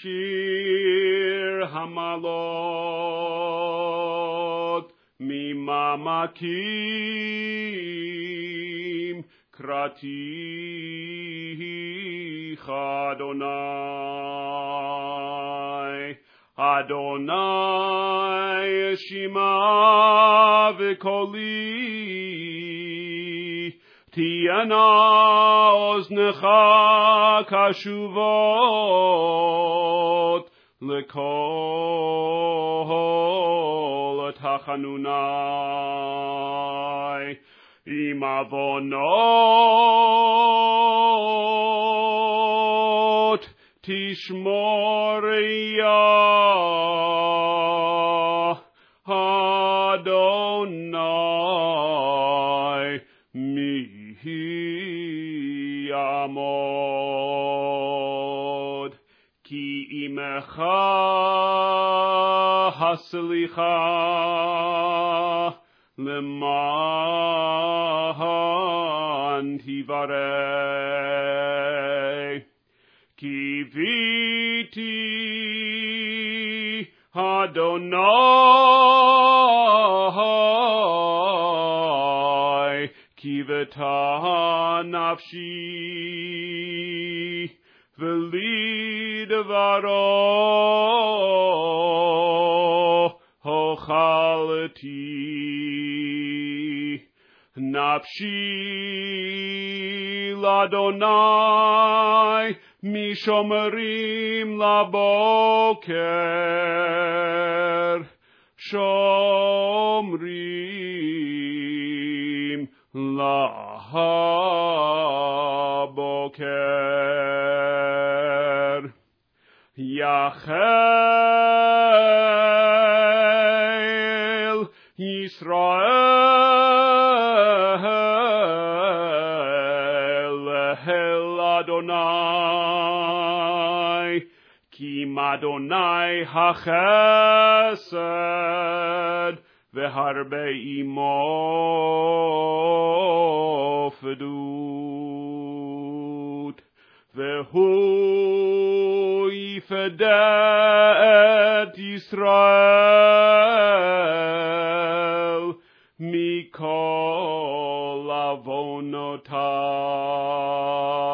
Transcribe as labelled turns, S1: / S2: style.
S1: Shir Hamalot Mimamakim Krati Adonai Adonai Shema V'Koli Tiana Oznecha Kashuvot Lekol Tachanunai Imavonot Tishmoria Adonai Mihi Amod Ki Imecha Haslicha Leman Tivarei Kiviti Adonai Kiveta Nafshi V'li Devaro Hochalti Nafshi L'Adonai Mishomerim Laboker Shomrim Laboker Yachel Yisrael Hel Adonai Ki Madonai HaChesed Veharbe Imo Fedut Vehu Yifedet Yisrael Mikol Avonotav